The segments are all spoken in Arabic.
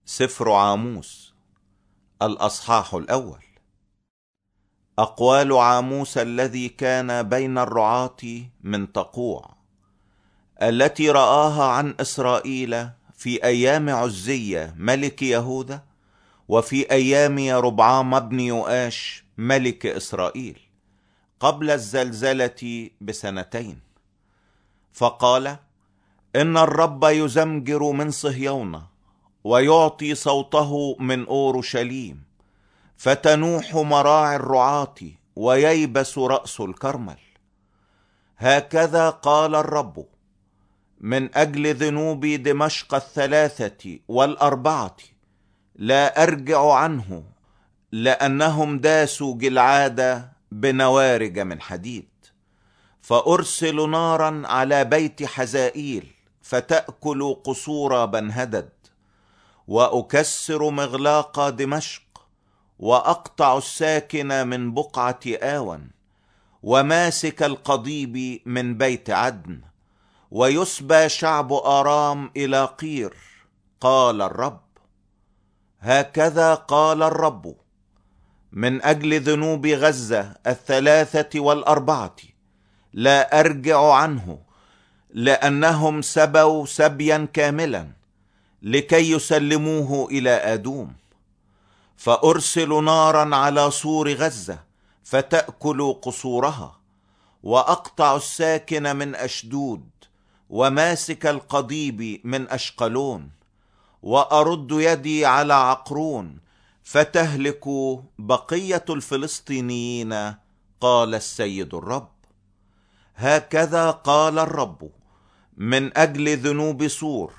سفر عاموس الأصحاح الأول. أقوال عاموس الذي كان بين الرعاة من تقوع، التي رآها عن إسرائيل في أيام عزية ملك يهوذا، وفي أيام يربعام بن يؤاش ملك إسرائيل، قبل الزلزلة ب2 فقال: إن الرب يزمجر من صهيون، ويعطي صوته من أورشليم، فتنوح مراعي الرعاة، وييبس رأس الكرمل. هكذا قال الرب: من أجل ذنوب دمشق 3 و4 لا أرجع عنه، لأنهم داسوا جلعاد بنوارج من حديد. فأرسل نارا على بيت حزائيل، فتأكل قصور بنهدد، وأكسر مغلاق دمشق، وأقطع الساكن من بقعة آون، وماسك القضيب من بيت عدن، ويسبى شعب آرام إلى قير، قال الرب. هكذا قال الرب: من أجل ذنوب غزة 3 و4 لا أرجع عنه، لأنهم سبوا سبيا كاملا لكي يسلموه إلى آدوم. فأرسل نارا على سور غزة، فتأكل قصورها، وأقطع الساكن من أشدود، وماسك القضيب من أشقلون، وأرد يدي على عقرون، فتهلك بقية الفلسطينيين، قال السيد الرب. هكذا قال الرب: من أجل ذنوب سور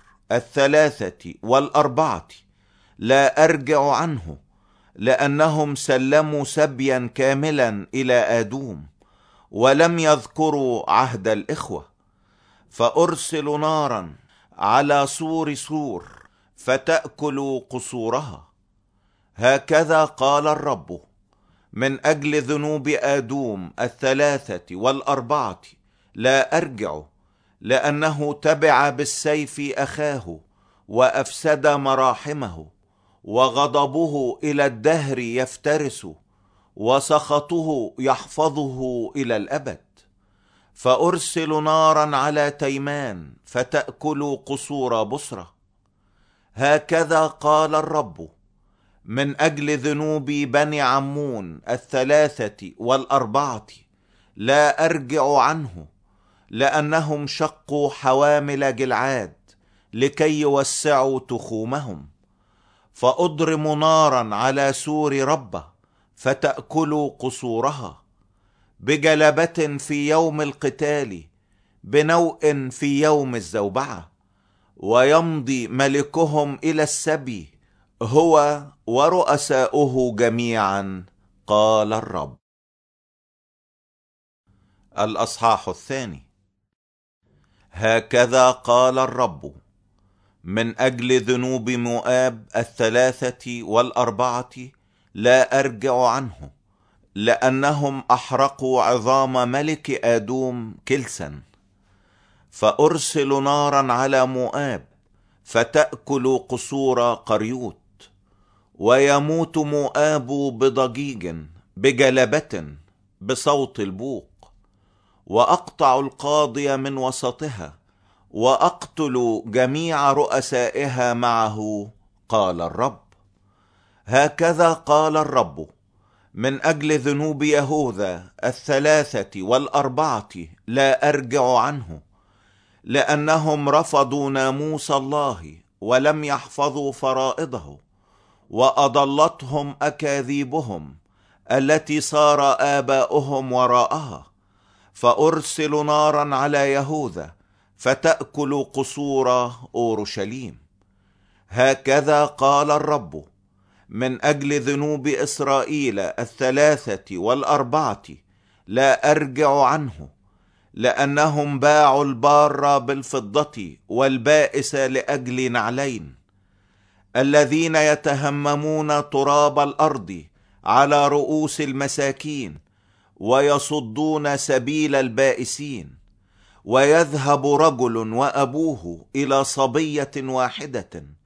3 و4 لا أرجع عنه، لأنهم سلموا سبيا كاملا إلى آدوم، ولم يذكروا عهد الإخوة. فأرسل نارا على سور، فتأكل قصورها. هكذا قال الرب: من أجل ذنوب آدوم 3 و4 لا أرجع، لأنه تبع بالسيف أخاه، وأفسد مراحمه، وغضبه إلى الدهر يفترس، وسخطه يحفظه إلى الأبد. فأرسل نارا على تيمان، فتأكل قصور بصرة. هكذا قال الرب: من أجل ذنوب بني عمون 3 و4 لا أرجع عنه، لأنهم شقوا حوامل جلعاد لكي يوسعوا تخومهم. فأضرم نارا على سور ربة، فتأكل قصورها، بجلبة في يوم القتال، بنوء في يوم الزوبعة. ويمضي ملكهم إلى السبي، هو ورؤساؤه جميعا، قال الرب. الأصحاح الثاني. هكذا قال الرب: من أجل ذنوب مؤاب 3 و4 لا أرجع عنه، لأنهم أحرقوا عظام ملك آدوم كلسا. فأرسل نارا على مؤاب، فتأكل قصور قريوت، ويموت مؤاب بضجيج، بجلبة، بصوت البوق. وأقطع القاضي من وسطها، وأقتل جميع رؤسائها معه، قال الرب. هكذا قال الرب: من أجل ذنوب يهوذا 3 و4 لا أرجع عنه، لأنهم رفضوا ناموس الله، ولم يحفظوا فرائضه، وأضلتهم أكاذيبهم التي صار آباؤهم وراءها. فأرسل نارا على يهوذا، فتأكل قصور أورشليم. هكذا قال الرب: من أجل ذنوب إسرائيل 3 و4 لا أرجع عنه، لأنهم باعوا البار بالفضة، والبائس لأجل نعلين، الذين يتهممون تراب الأرض على رؤوس المساكين، ويصدون سبيل البائسين. ويذهب رجل وأبوه إلى صبية واحدة،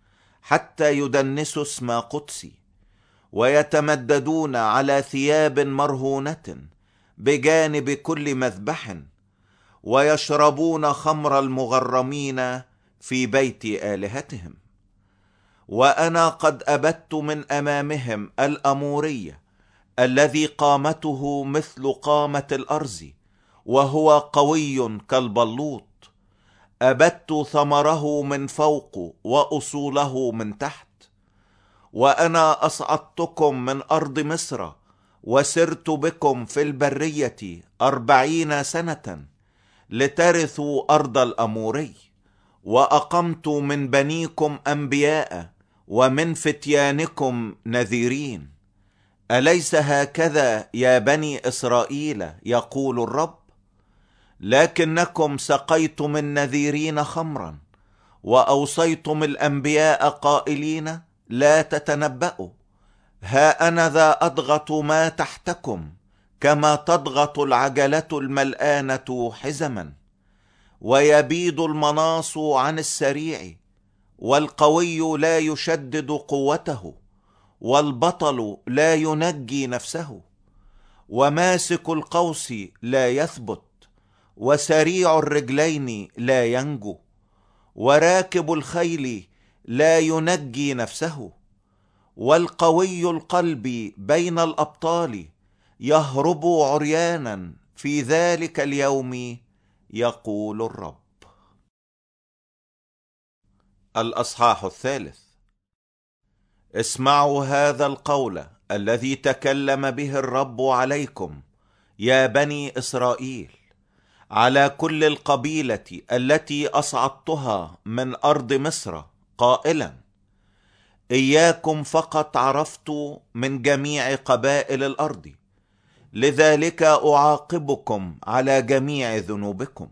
حتى يدنسوا اسم قدسي، ويتمددون على ثياب مرهونة بجانب كل مذبح، ويشربون خمر المغرمين في بيت آلهتهم. وأنا قد أبت من أمامهم الأمورية الذي قامته مثل قامة الأرز، وهو قوي كالبلوط. أبت ثمره من فوق وأصوله من تحت. وأنا أصعدتكم من أرض مصر، وسرت بكم في البرية 40 سنة لترثوا أرض الأموري. وأقمت من بنيكم أنبياء، ومن فتيانكم نذيرين. أليس هكذا يا بني إسرائيل يقول الرب؟ لكنكم سقيتم النذيرين خمرا، وأوصيتم الأنبياء قائلين لا تتنبأوا. ها أنا ذا أضغط ما تحتكم كما تضغط العجلة الملآنة حزما، ويبيد المناص عن السريع، والقوي لا يشدد قوته، والبطل لا ينجي نفسه، وماسك القوس لا يثبت، وسريع الرجلين لا ينجو، وراكب الخيل لا ينجي نفسه، والقوي القلب بين الأبطال يهرب عريانا في ذلك اليوم، يقول الرب. الأصحاح 3. اسمعوا هذا القول الذي تكلم به الرب عليكم يا بني إسرائيل، على كل القبيلة التي أصعدتها من أرض مصر، قائلا: إياكم فقط عرفت من جميع قبائل الأرض، لذلك أعاقبكم على جميع ذنوبكم.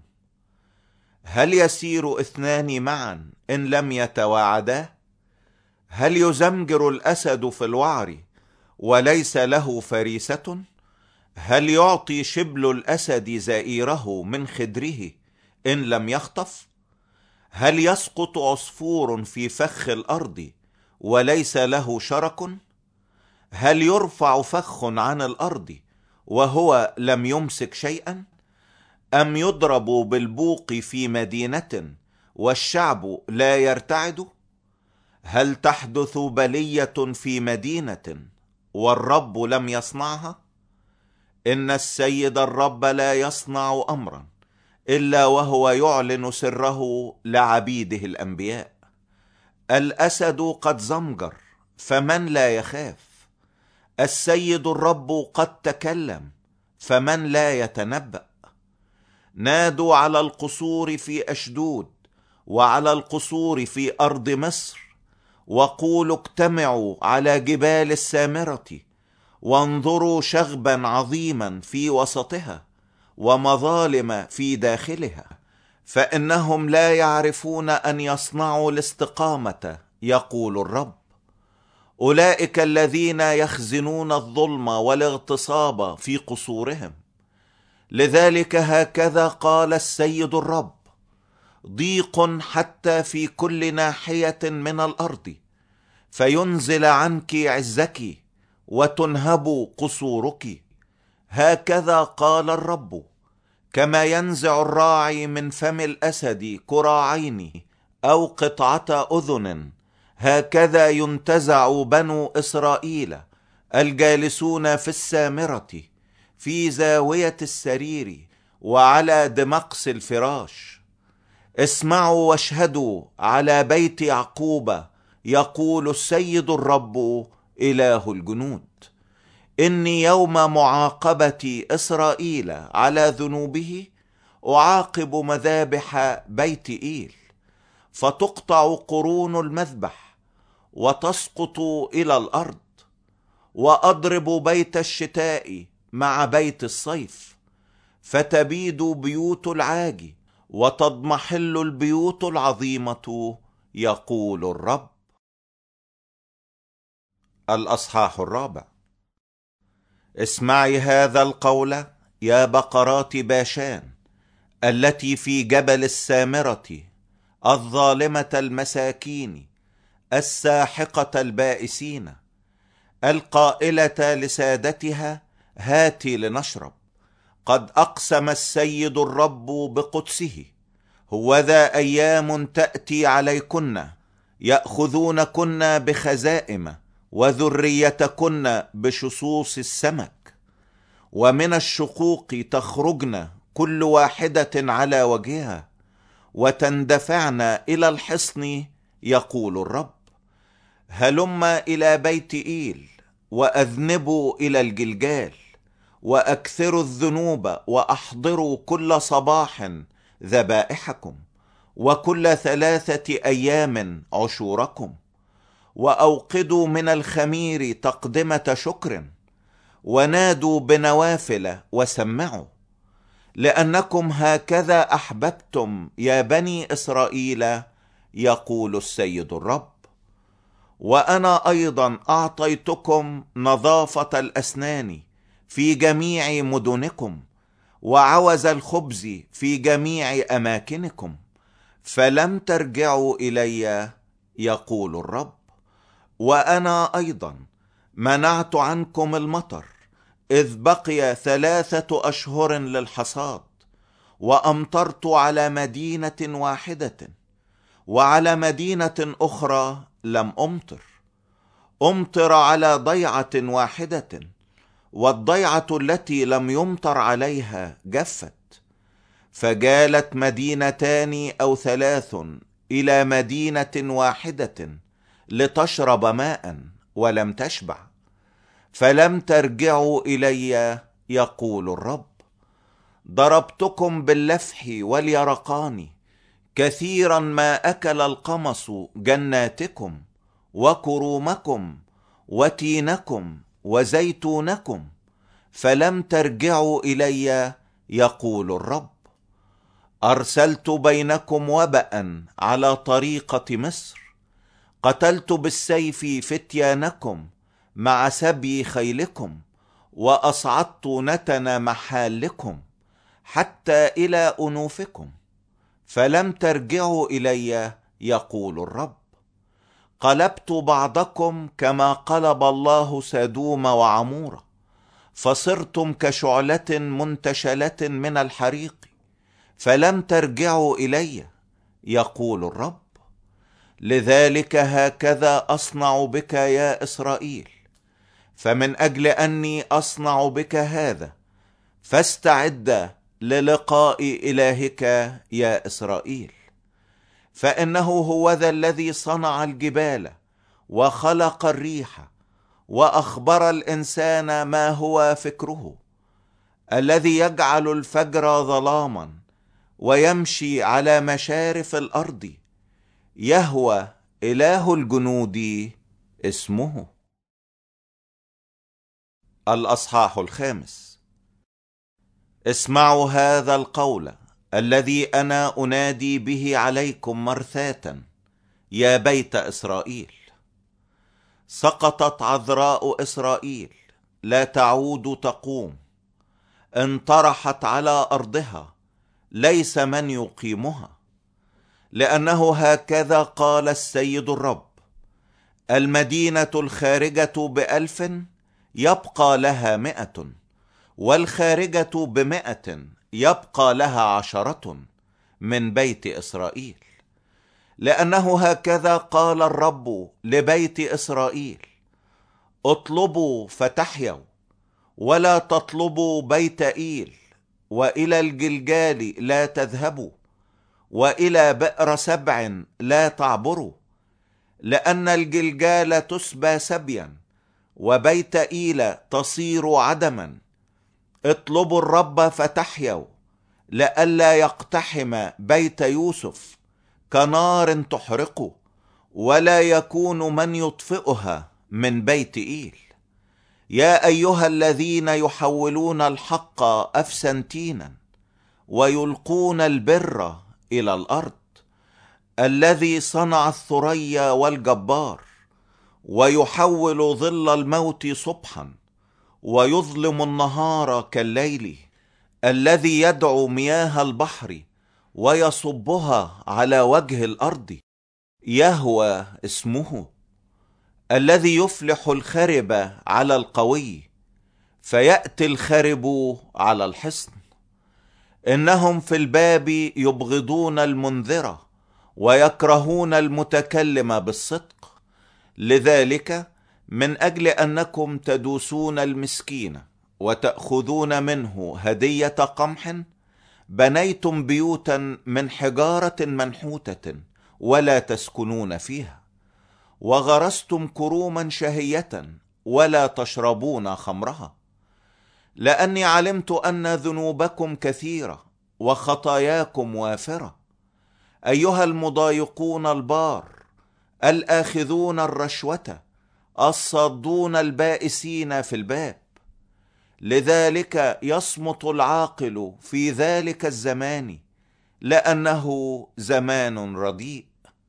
هل يسير 2 معا إن لم يتواعدا؟ هل يزمجر الأسد في الوعر وليس له فريسة؟ هل يعطي شبل الأسد زئيره من خدره إن لم يخطف؟ هل يسقط عصفور في فخ الأرض وليس له شرك؟ هل يرفع فخ عن الأرض وهو لم يمسك شيئا؟ أم يضرب بالبوق في مدينة والشعب لا يرتعد؟ هل تحدث بلية في مدينة والرب لم يصنعها؟ إن السيد الرب لا يصنع أمرا إلا وهو يعلن سره لعبيده الأنبياء. الأسد قد زمجر، فمن لا يخاف؟ السيد الرب قد تكلم، فمن لا يتنبأ؟ نادوا على القصور في أشدود، وعلى القصور في أرض مصر، وقولوا اجتمعوا على جبال السامرة، وانظروا شغبا عظيما في وسطها، ومظالم في داخلها، فإنهم لا يعرفون أن يصنعوا الاستقامة، يقول الرب. أولئك الذين يخزنون الظلم والاغتصاب في قصورهم. لذلك هكذا قال السيد الرب: ضيق حتى في كل ناحية من الأرض، فينزل عنك عزك وتنهب قصورك. هكذا قال الرب: كما ينزع الراعي من فم الأسد كراعين أو قطعة أذن، هكذا ينتزع بنو إسرائيل الجالسون في السامرة، في زاوية السرير، وعلى دمقس الفراش. اسمعوا واشهدوا على بيت يعقوب، يقول السيد الرب إله الجنود: إني يوم معاقبة إسرائيل على ذنوبه أعاقب مذابح بيت إيل، فتقطع قرون المذبح وتسقط إلى الأرض، وأضرب بيت الشتاء مع بيت الصيف، فتبيد بيوت العاج وتضمحل البيوت العظيمة، يقول الرب. الأصحاح 4. اسمعي هذا القول يا بقرات باشان التي في جبل السامرة، الظالمة المساكين الساحقة البائسين، القائلة لسادتها: هاتي لنشرب. قد أقسم السيد الرب بقدسه: هوذا أيام تأتي عليكن يأخذونكن بخزائم، وذريتكن بشصوص السمك، ومن الشقوق تخرجن كل واحدة على وجهها، وتندفعن إلى الحصن، يقول الرب. هلم إلى بيت إيل، وأذنبوا إلى الجلجال، وأكثروا الذنوب، وأحضروا كل صباح ذبائحكم، وكل 3 أيام عشوركم، وأوقدوا من الخمير تقدمة شكر، ونادوا بنوافل وسمعوا، لأنكم هكذا أحببتم يا بني إسرائيل، يقول السيد الرب. وأنا أيضا أعطيتكم نظافة الأسنان في جميع مدنكم، وعوز الخبز في جميع أماكنكم، فلم ترجعوا إلي، يقول الرب. وأنا أيضا منعت عنكم المطر إذ بقي 3 أشهر للحصاد، وأمطرت على مدينة واحدة، وعلى مدينة أخرى لم أمطر على ضيعة واحدة، والضيعة التي لم يمطر عليها جفت. فجالت مدينتان أو 3 إلى مدينة واحدة لتشرب ماء، ولم تشبع، فلم ترجعوا إلي، يقول الرب. ضربتكم باللفح واليرقان، كثيرا ما أكل القمص جناتكم، وكرومكم، وتينكم، وزيتونكم، فلم ترجعوا إلي، يقول الرب. أرسلت بينكم وبأ على طريقة مصر، قتلت بالسيف فتيانكم مع سبي خيلكم، وأصعدت نتن محالكم حتى إلى أنوفكم، فلم ترجعوا إلي، يقول الرب. قلبت بعضكم كما قلب الله سدوم وعمورة، فصرتم كشعلة منتشلة من الحريق، فلم ترجعوا إلي، يقول الرب. لذلك هكذا أصنع بك يا إسرائيل، فمن أجل أني أصنع بك هذا، فاستعد للقاء إلهك يا إسرائيل. فإنه هو ذا الذي صنع الجبال، وخلق الريح، وأخبر الإنسان ما هو فكره، الذي يجعل الفجر ظلاما، ويمشي على مشارف الأرض، يهوى إله الجنود اسمه. الأصحاح 5. اسمعوا هذا القول الذي أنا أنادي به عليكم مرثاة يا بيت إسرائيل. سقطت عذراء إسرائيل، لا تعود تقوم، انطرحت على أرضها، ليس من يقيمها. لأنه هكذا قال السيد الرب: المدينة الخارجة ب1,000 يبقى لها 100، والخارجة ب100 يبقى لها 10 من بيت إسرائيل. لأنه هكذا قال الرب لبيت إسرائيل: اطلبوا فتحيوا، ولا تطلبوا بيت إيل، وإلى الجلجال لا تذهبوا، وإلى بئر سبع لا تعبروا، لأن الجلجال تسبى سبيا، وبيت إيل تصير عدما. اطلبوا الرب فتحيوا، لئلا يقتحم بيت يوسف كنار تحرقه، ولا يكون من يطفئها من بيت إيل. يا أيها الذين يحولون الحق أفسنتينا، ويلقون البر إلى الأرض، الذي صنع الثريا والجبار، ويحول ظل الموت صبحا، ويظلم النهار كالليل، الذي يدعو مياه البحر ويصبها على وجه الأرض، يهوى اسمه، الذي يفلح الخرب على القوي، فيأتي الخرب على الحصن. إنهم في الباب يبغضون المنذر، ويكرهون المتكلم بالصدق. لذلك من أجل أنكم تدوسون المسكين وتأخذون منه هدية قمح، بنيتم بيوتا من حجارة منحوتة ولا تسكنون فيها، وغرستم كروما شهية ولا تشربون خمرها. لأني علمت أن ذنوبكم كثيرة وخطاياكم وافرة، أيها المضايقون البار، الآخذون الرشوة، الصادون البائسين في الباب. لذلك يصمت العاقل في ذلك الزمان، لأنه زمان رديء.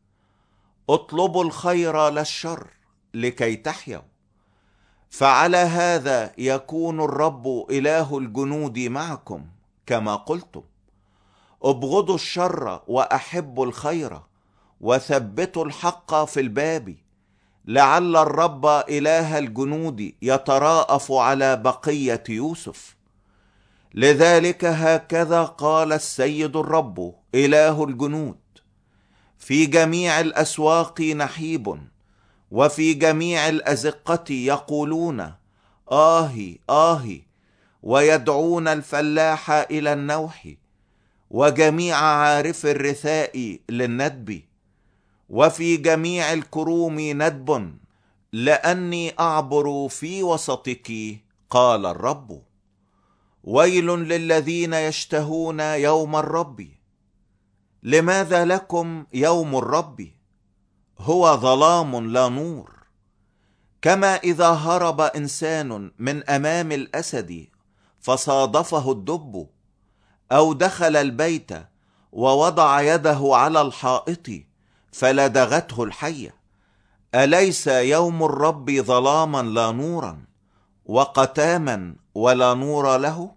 اطلبوا الخير لا الشر لكي تحيوا، فعلى هذا يكون الرب إله الجنود معكم كما قلتم. ابغضوا الشر وأحبوا الخير، وثبتوا الحق في الباب، لعل الرب إله الجنود يتراءف على بقية يوسف. لذلك هكذا قال السيد الرب إله الجنود: في جميع الأسواق نحيب، وفي جميع الأزقة يقولون آهي آهي، ويدعون الفلاح إلى النوح، وجميع عارف الرثاء للندب، وفي جميع الكروم ندب، لأني أعبر في وسطك، قال الرب. ويل للذين يشتهون يوم الرب. لماذا لكم يوم الرب؟ هو ظلام لا نور. كما إذا هرب إنسان من أمام الأسد فصادفه الدب، أو دخل البيت ووضع يده على الحائط فلدغته الحية. أليس يوم الرب ظلاما لا نورا، وقتاما ولا نور له؟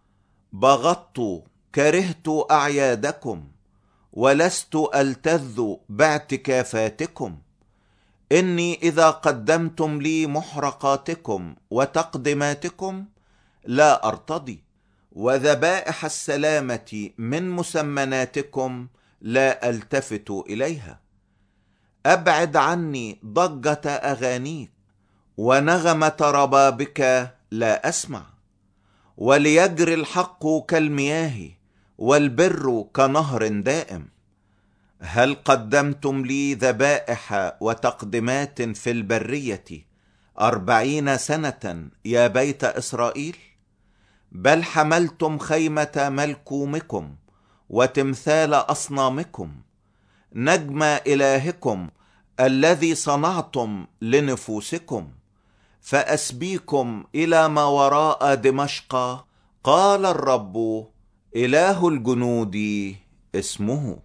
بغضت كرهت أعيادكم، ولست ألتذ باعتكافاتكم. إني إذا قدمتم لي محرقاتكم وتقدماتكم لا أرتضي، وذبائح السلامة من مسمناتكم لا ألتفت إليها. أبعد عني ضجة أغانيك، ونغمة ربابك لا أسمع. وليجري الحق كالمياه، والبر كنهر دائم. هل قدمتم لي ذبائح وتقدمات في البرية 40 سنة يا بيت إسرائيل؟ بل حملتم خيمة ملكومكم وتمثال أصنامكم، نجم إلهكم الذي صنعتم لنفوسكم، فأسبيكم إلى ما وراء دمشق، قال الرب إله الجنود اسمه.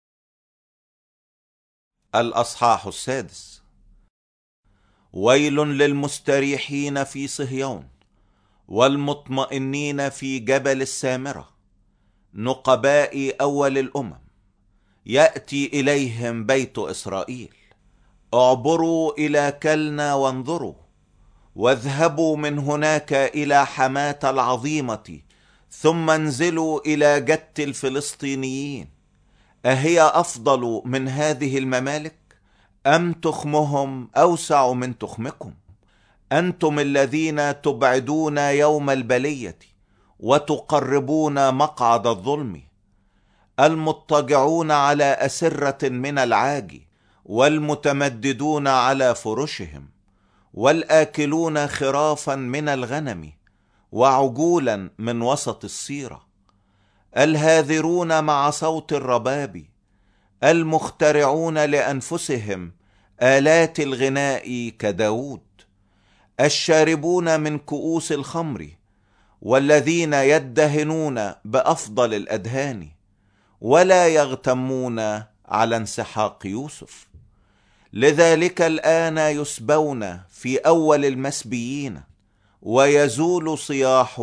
الأصحاح 6. ويل للمستريحين في صهيون، والمطمئنين في جبل السامرة، نقباء أول الأمم، يأتي إليهم بيت إسرائيل. اعبروا إلى كلنا وانظروا، واذهبوا من هناك إلى حماة العظيمة، ثم انزلوا إلى جت الفلسطينيين. أهي أفضل من هذه الممالك؟ أم تخمهم أوسع من تخمكم؟ أنتم الذين تبعدون يوم البلية، وتقربون مقعد الظلم، المضطجعون على أسرة من العاج، والمتمددون على فرشهم، والآكلون خرافا من الغنم، وعجولا من وسط الصيرة، الهاذرون مع صوت الرباب، المخترعون لأنفسهم آلات الغناء كداود، الشاربون من كؤوس الخمر، والذين يدهنون بأفضل الأدهان، ولا يغتمون على انسحاق يوسف. لذلك الآن يسبون في أول المسبيين، ويزول صياح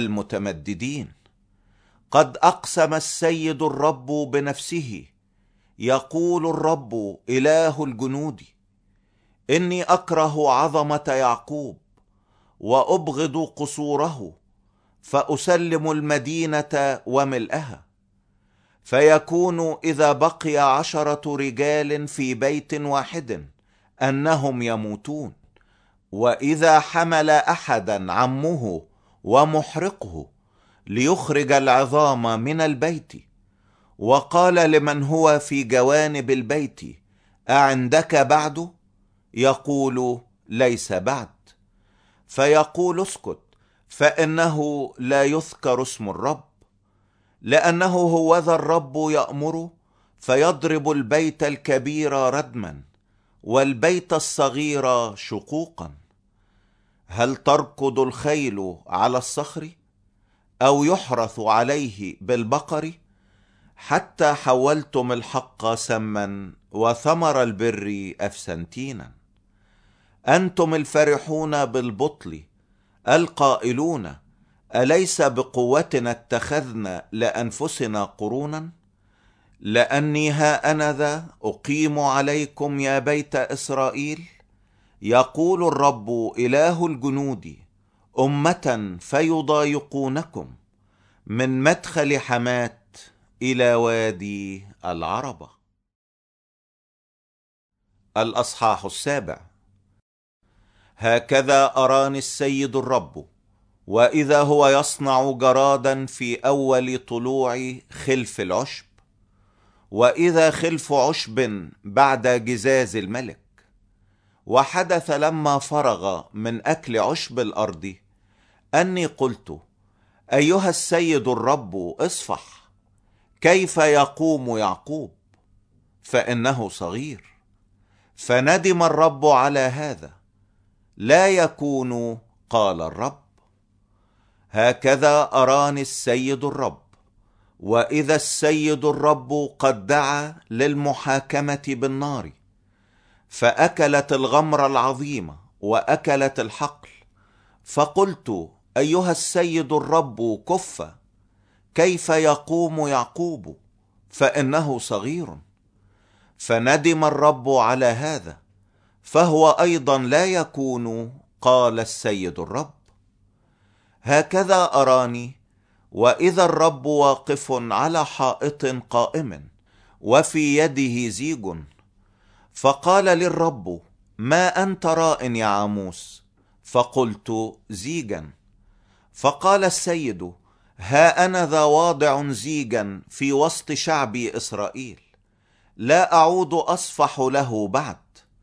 المتمددين. قد أقسم السيد الرب بنفسه: يقول الرب إله الجنود: إني أكره عظمة يعقوب وأبغض قصوره، فأسلم المدينة وملئها. فيكون إذا بقي 10 رجال في بيت واحد أنهم يموتون، وإذا حمل أحدا عمه ومحرقه ليخرج العظام من البيت، وقال لمن هو في جوانب البيت: أعندك بعد؟ يقول: ليس بعد. فيقول: اسكت، فإنه لا يذكر اسم الرب، لأنه هوذا الرب يأمر فيضرب البيت الكبير ردما والبيت الصغير شقوقا. هل تركض الخيل على الصخر، أو يحرث عليه بالبقر؟ حتى حولتم الحق سما وثمر البر أفسنتينا. أنتم الفرحون بالبطل القائلون: أليس بقوتنا اتخذنا لأنفسنا قرونا؟ لأني ها أنا ذا أقيم عليكم يا بيت إسرائيل، يقول الرب إله الجنود، أمة فيضايقونكم من مدخل حمات إلى وادي العربة. الأصحاح 7. هكذا أراني السيد الرب، وإذا هو يصنع جرادا في أول طلوع خلف العشب، وإذا خلف عشب بعد جزاز الملك. وحدث لما فرغ من أكل عشب الأرض أني قلت: أيها السيد الرب اصفح، كيف يقوم يعقوب؟ فإنه صغير. فندم الرب على هذا. لا يكون، قال الرب. هكذا أراني السيد الرب، وإذا السيد الرب قد دعا للمحاكمة بالنار، فأكلت الغمر العظيمة وأكلت الحقل. فقلت: أيها السيد الرب كف، كيف يقوم يعقوب؟ فإنه صغير. فندم الرب على هذا، فهو أيضا لا يكون، قال السيد الرب. هكذا أراني، وإذا الرب واقف على حائط قائم، وفي يده زيج. فقال للرب: ما أنت راء يا عاموس؟ فقلت: زيجا. فقال السيد: ها أنا ذا واضع زيجا في وسط شعب إسرائيل، لا أعود أصفح له بعد.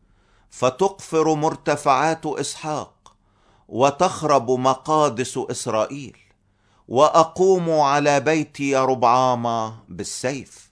فتقفر مرتفعات إسحاق، وتخرب مقادس إسرائيل، وأقوم على بيت يربعام بالسيف.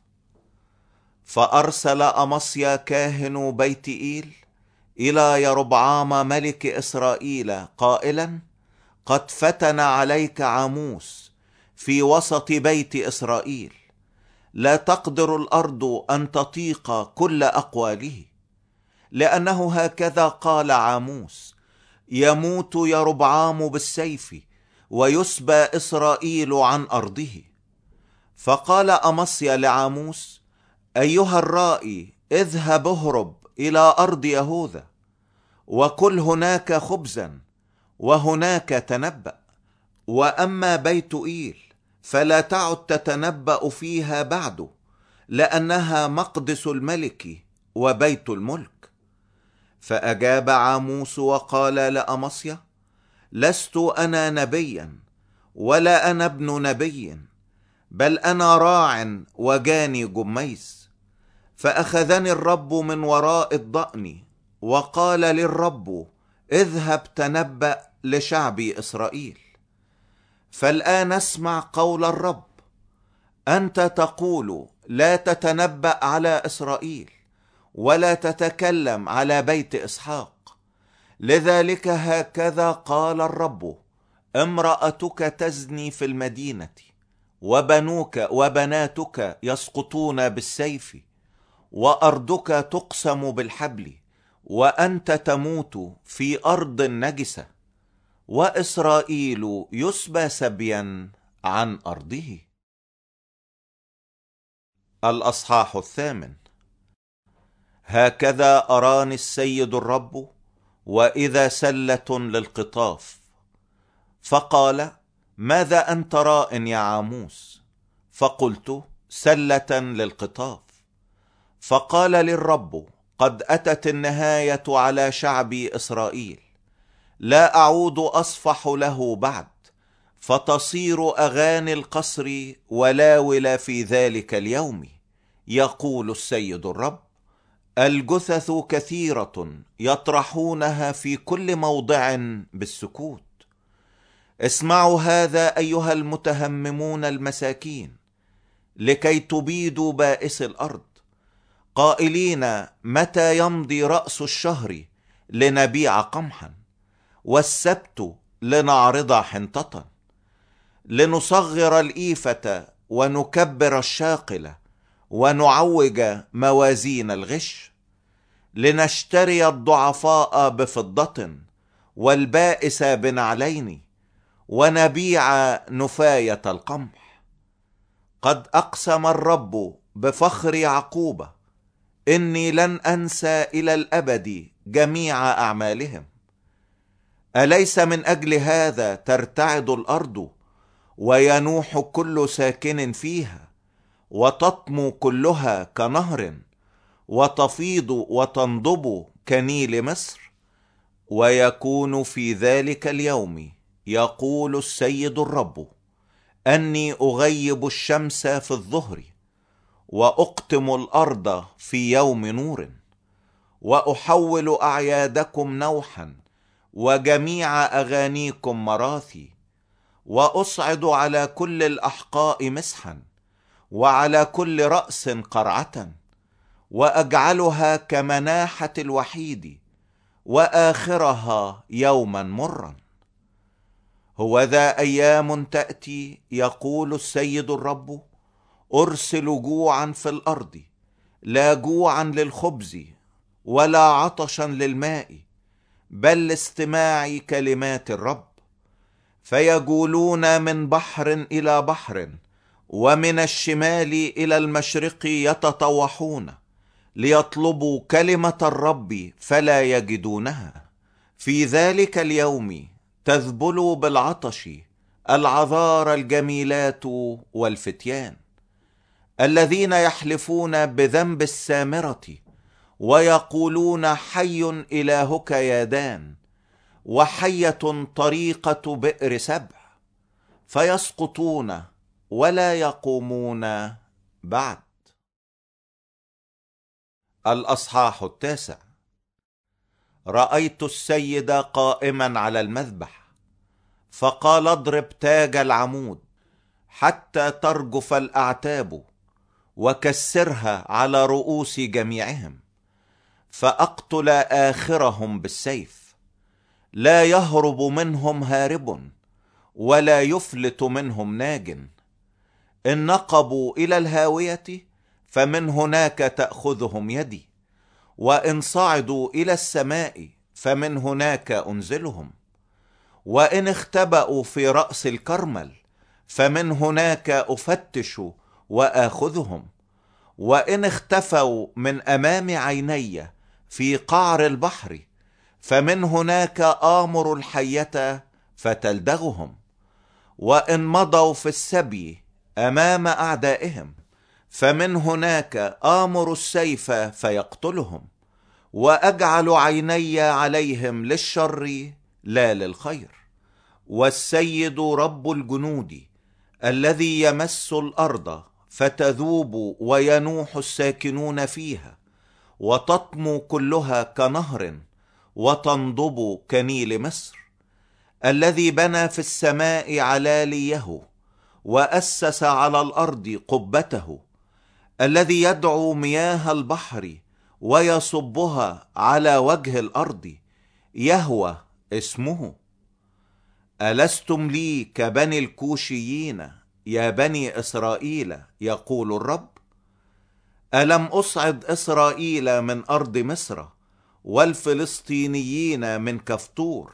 فأرسل أمصيا كاهن بيت إيل إلى يربعام ملك إسرائيل قائلا: قد فتن عليك عاموس في وسط بيت إسرائيل، لا تقدر الأرض أن تطيق كل أقواله، لأنه هكذا قال عاموس: يموت يربعام بالسيف، ويسبى إسرائيل عن أرضه. فقال أمصيا لعاموس: أيها الرائي، اذهب اهرب إلى أرض يهوذا، وكل هناك خبزا، وهناك تنبأ. وأما بيت إيل فلا تعد تتنبأ فيها بعد، لأنها مقدس الملك وبيت الملك. فأجاب عاموس وقال لأمصيا: لست أنا نبيا، ولا أنا ابن نبي، بل أنا راع وجاني جميس. فأخذني الرب من وراء الضأن، وقال للرب: اذهب تنبأ لشعب إسرائيل. فالآن اسمع قول الرب: أنت تقول: لا تتنبأ على إسرائيل، ولا تتكلم على بيت إسحاق. لذلك هكذا قال الرب: امرأتك تزني في المدينة، وبنوك وبناتك يسقطون بالسيف، وأرضك تقسم بالحبل، وأنت تموت في أرض نجسة، وإسرائيل يسبى سبيا عن أرضه. الأصحاح 8. هكذا أراني السيد الرب وإذا سلة للقطاف، فقال: ماذا أنت راء يا عاموس؟ فقلت: سلة للقطاف. فقال لي الرب: قد أتت النهاية على شعبي إسرائيل، لا أعود أصفح له بعد، فتصير أغاني القصر ولاول في ذلك اليوم، يقول السيد الرب. الجثث كثيرة يطرحونها في كل موضع بالسكوت. اسمعوا هذا أيها المتهممون المساكين، لكي تبيدوا بائس الأرض، قائلين: متى يمضي رأس الشهر لنبيع قمحا، والسبت لنعرض حنطة، لنصغر الإيفة ونكبر الشاقلة، ونعوج موازين الغش، لنشتري الضعفاء بفضة والبائس بنعلين، ونبيع نفاية القمح. قد أقسم الرب بفخر يعقوب: إني لن أنسى إلى الأبد جميع أعمالهم. أليس من أجل هذا ترتعد الأرض وينوح كل ساكن فيها، وتطمو كلها كنهر، وتفيض وتنضب كنيل مصر؟ ويكون في ذلك اليوم، يقول السيد الرب، أني أغيب الشمس في الظهر، وأقتم الأرض في يوم نور، وأحول أعيادكم نوحا، وجميع أغانيكم مراثي، وأصعد على كل الأحقاء مسحا، وعلى كل رأس قرعة، وأجعلها كمناحة الوحيد، وآخرها يوما مرا. هوذا أيام تأتي، يقول السيد الرب، أرسل جوعا في الأرض، لا جوعا للخبز ولا عطشا للماء، بل لاستماع كلمات الرب. فيجولون من بحر إلى بحر، ومن الشمال إلى المشرق يتطوحون، ليطلبوا كلمة الرب فلا يجدونها. في ذلك اليوم تذبل بالعطش العذار الجميلات والفتيان، الذين يحلفون بذنب السامرة، ويقولون: حي إلهك يا دان، وحية طريقة بئر سبع، فيسقطون ولا يقومون بعد. الأصحاح 9. رأيت السيد قائما على المذبح، فقال: اضرب تاج العمود حتى ترجف الأعتاب، وكسرها على رؤوس جميعهم، فأقتل آخرهم بالسيف. لا يهرب منهم هارب، ولا يفلت منهم ناج. إن نقبوا إلى الهاوية، فمن هناك تأخذهم يدي، وإن صعدوا إلى السماء، فمن هناك أنزلهم، وإن اختبأوا في رأس الكرمل، فمن هناك أفتش وآخذهم، وإن اختفوا من أمام عيني في قعر البحر، فمن هناك آمر الحية فتلدغهم، وإن مضوا في السبي أمام أعدائهم، فمن هناك آمر السيف فيقتلهم، وأجعل عيني عليهم للشر لا للخير. والسيد رب الجنود الذي يمس الأرض فتذوب وينوح الساكنون فيها، وتطمو كلها كنهر، وتنضب كنيل مصر، الذي بنى في السماء علاليه، وأسس على الأرض قبته، الذي يدعو مياه البحر ويصبها على وجه الأرض، يهوى اسمه. ألستم لي كبني الكوشيين يا بني إسرائيل؟ يقول الرب. ألم أصعد إسرائيل من أرض مصر، والفلسطينيين من كفتور،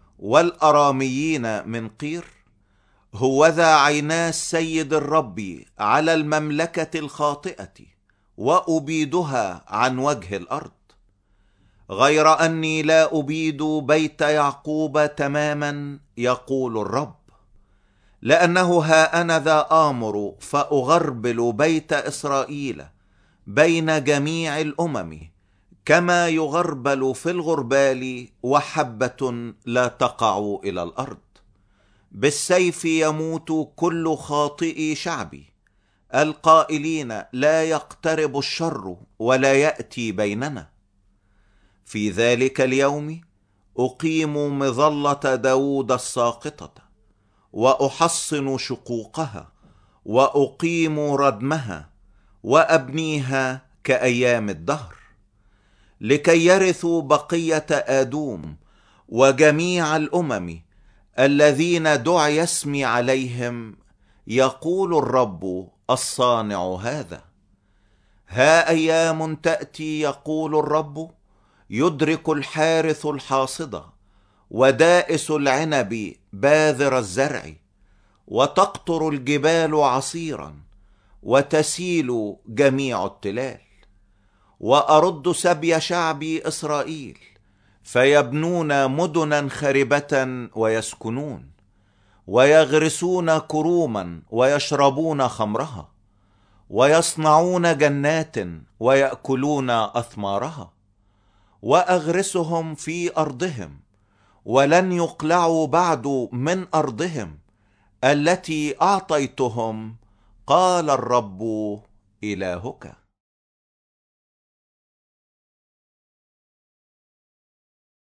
والأراميين من قير؟ هوذا عينا السيد الرب على المملكة الخاطئة، وأبيدها عن وجه الأرض، غير أني لا أبيد بيت يعقوب تماما، يقول الرب، لأنه ها أنا ذا آمر فأغربل بيت إسرائيل بين جميع الأمم، كما يغربل في الغربال، وحبة لا تقع إلى الأرض. بالسيف يموت كل خاطئي شعبي، القائلين لا يقترب الشر ولا يأتي بيننا. في ذلك اليوم أقيم مظلة داود الساقطة، وأحصن شقوقها، وأقيم ردمها، وأبنيها كأيام الدهر، لكي يرثوا بقية آدوم وجميع الأمم الذين دعي اسمي عليهم، يقول الرب الصانع هذا. ها أيام تأتي، يقول الرب، يدرك الحارث الحاصد، ودائس العنب باذر الزرع، وتقطر الجبال عصيرا، وتسيل جميع التلال. وأرد سبي شعبي إسرائيل، فيبنون مدنا خربة ويسكنون، ويغرسون كروما ويشربون خمرها، ويصنعون جنات ويأكلون أثمارها. وأغرسهم في أرضهم، ولن يقلعوا بعد من أرضهم التي أعطيتهم، قال الرب إلهك.